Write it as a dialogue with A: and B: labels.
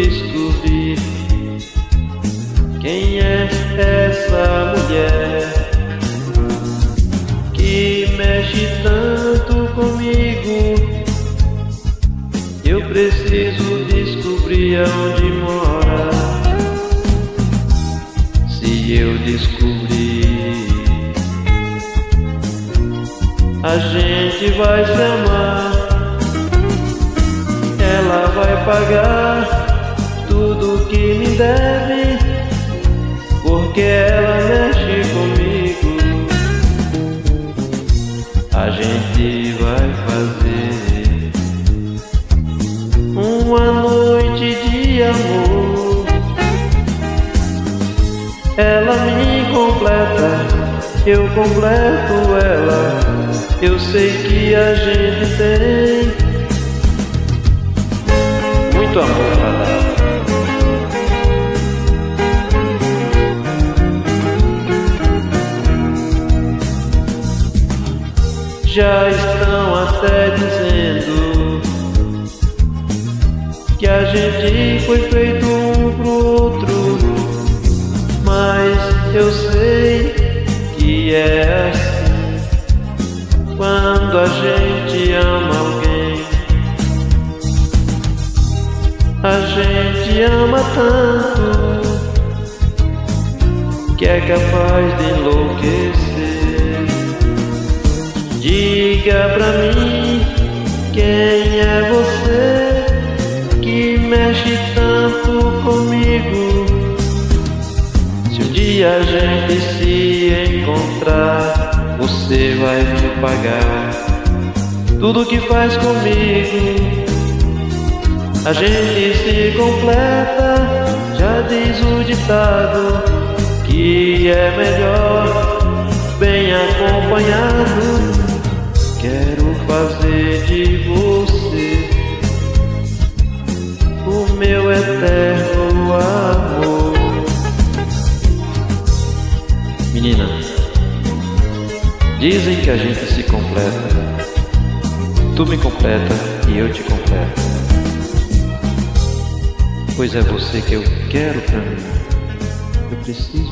A: descobrir quem é essa mulher que mexe tanto comigo. Eu preciso descobrir aonde mora. Se eu descobrir, a gente vai se amar. Ela vai pagar tudo que me deve, porque ela mexe comigo. A gente vai fazer uma noite de amor. Ela me completa, eu completo ela. Eu sei que a gente tem muito amor pra dar. Já estão até dizendo que a gente foi feito um pro outro, mas eu sei que é assim. Quando a gente ama alguém, a gente ama tanto que é capaz de enlouquecer. Diga pra mim, quem é você que mexe tanto comigo? Se um dia a gente se encontrar, você vai me pagar tudo que faz comigo. A gente se completa, já diz o ditado, que é melhor bem acompanhado. Quero fazer de você o meu eterno amor. Menina, dizem que a gente se completa. Tu me completa e eu te completo, pois é você que eu quero pra mim. Eu preciso